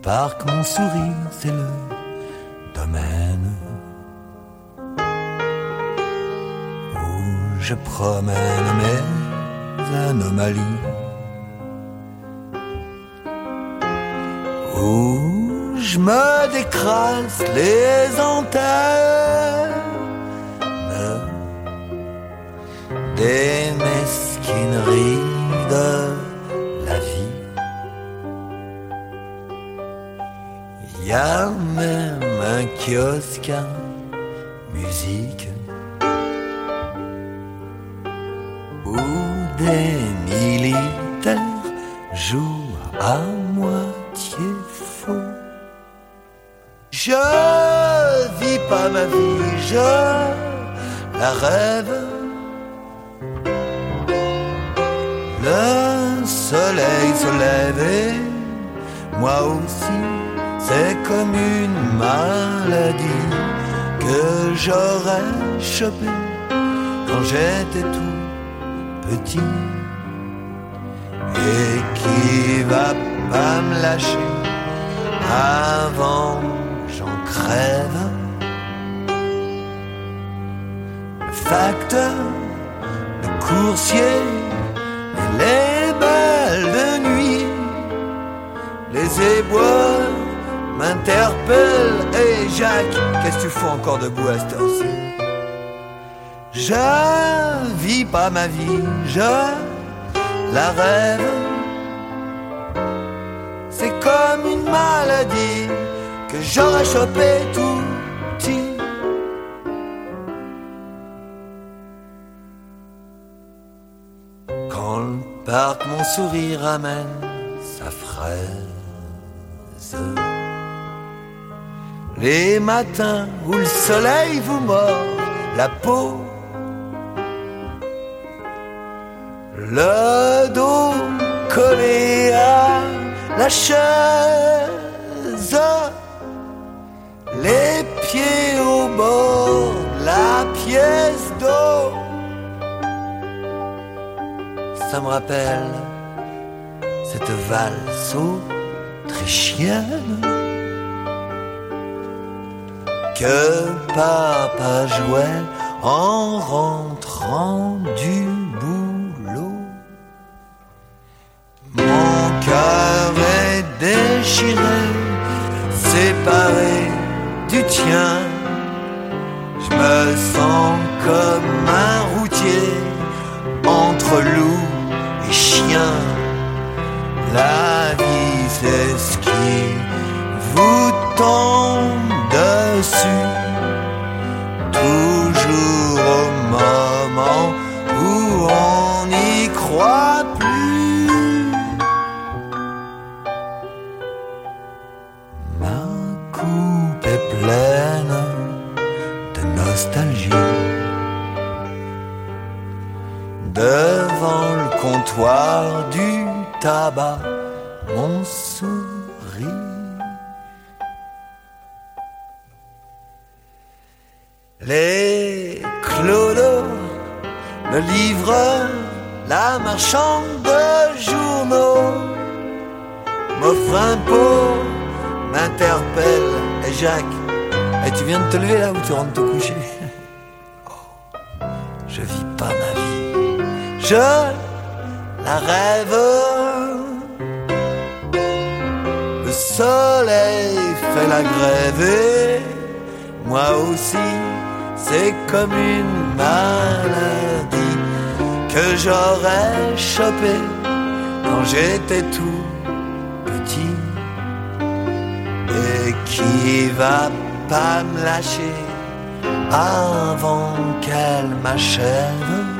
parc Montsouris, c'est le domaine où je promène mes anomalies, où je me décrasse les antennes des mesquineries de la vie. Il y a même un kiosque à musique où des militaires jouent à moitié faux. Je vis pas ma vie, je la rêve. Le soleil se lève et moi aussi, c'est comme une maladie que j'aurais chopé quand j'étais tout petit et qui va pas me lâcher avant que j'en crève. Le facteur, le coursier, les balles de nuit, les éboueurs m'interpellent. Hey Jacques, qu'est-ce que tu fous encore debout à cette heure-ci? Je vis pas ma vie, je la rêve. C'est comme une maladie que j'aurais chopé tout petit. Quand le parc Montsouris ramène sa fraise, les matins où le soleil vous mord la peau, le dos collé à la chaise, les pieds au bord de la pièce d'eau. Ça me rappelle cette valse autrichienne que papa jouait en rentrant du boulot. Mon cœur est déchiré, séparé du tien. Je me sens comme un routier entre loup et chien. La vie c'est ce qui vous tombe dessus, toujours au moment où on n'y croit plus. Ma coupe est pleine de nostalgie. Devant le comptoir du tabac, mon sourire. Les clodos, le livreur, la marchande de journaux m'offre un pot, m'interpelle. Et Jacques, tu viens de te lever là ou tu rentres te coucher? Oh, je vis pas ma vie, je la rêve. Le soleil fait la grève et moi aussi, c'est comme une maladie que j'aurais chopé quand j'étais tout petit et qui va pas me lâcher avant qu'elle m'achève.